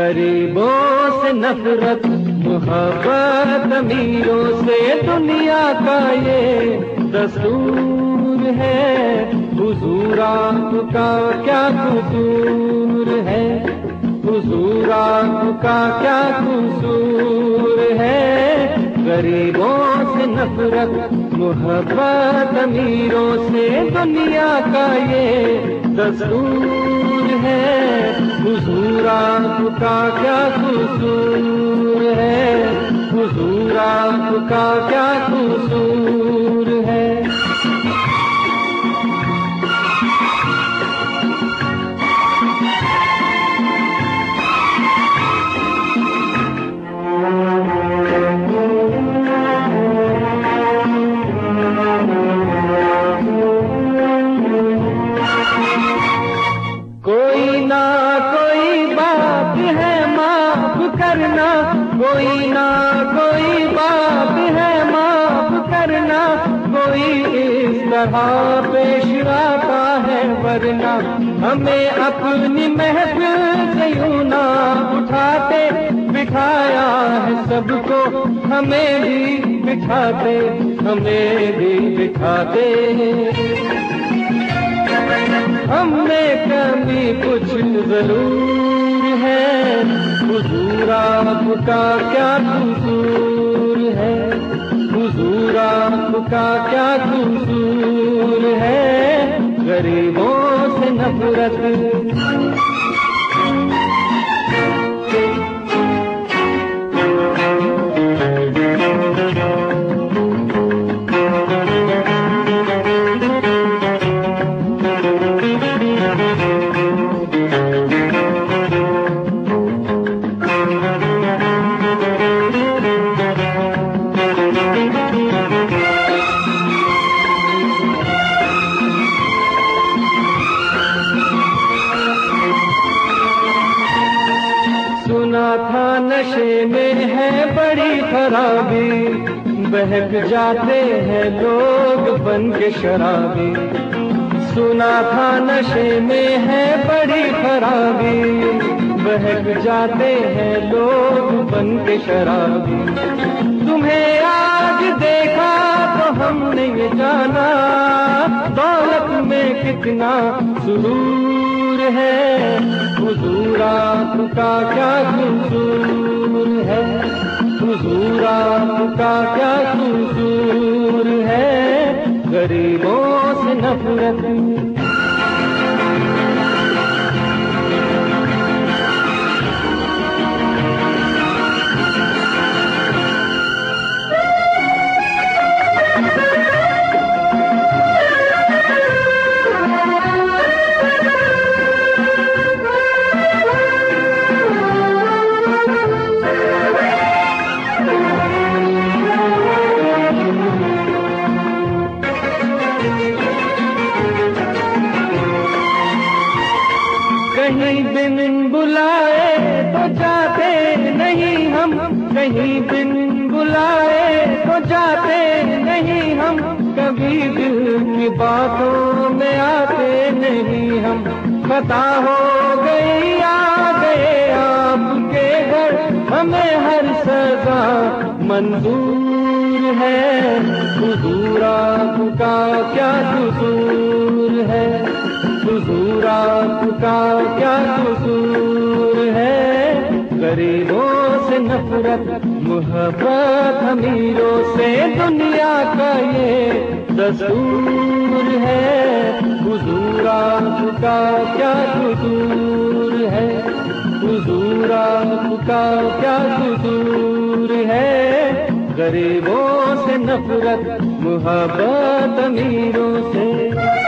गरीबों से नफरत, मोहब्बत अमीरों से दुनिया का ये दस्तूर है। हुजूर आपका क्या कसूर है, हुजूर आपका क्या कसूर है। गरीबों से नफरत, मोहब्बत अमीरों से दुनिया का ये दस्तूर है। हुजूर आपका क्या कसूर है, हुजूर आपका क्या कसूर है। कोई ना कोई बात है माफ करना, कोई ना कोई बात है माफ करना। कोई इस तरह पेश आता है वरना हमें अपनी महफिल से यूं ना उठाते। बिठाया है सबको, हमें भी बिठाते, हमें भी बिठाते। हमें कभी कुछ जरूर है, हुजूर आपका क्या कसूर है, हुजूर आपका क्या कसूर है। गरीबों से नफरत, सुना था नशे में है बड़ी खराबी, बहक जाते हैं लोग बन के शराबी। सुना था नशे में है बड़ी खराबी, बहक जाते हैं लोग बन के शराबी। तुम्हें आज देखा तो हमने ये जाना, दौलत में कितना सुरूर है। हुजूर आपका क्या कसूर है, हुजूर आपका क्या कसूर है। गरीबों से नफरत, कहीं बिन बुलाए तो जाते नहीं हम, कहीं बिन बुलाए तो जाते नहीं हम। कभी दिल की बातों में आते नहीं हम। खता हो गई आ गए आपके घर, हमें हर सजा मंजूर है। हुजूर आपका क्या कसूर है, हुजूर आपका क्या कसूर है। गरीबों से नफरत, मोहब्बत अमीरों से दुनिया का ये दस्तूर है। हुजूर आपका क्या कसूर है, हुजूर आपका क्या कसूर है। गरीबों से नफरत, मोहब्बत अमीरों से।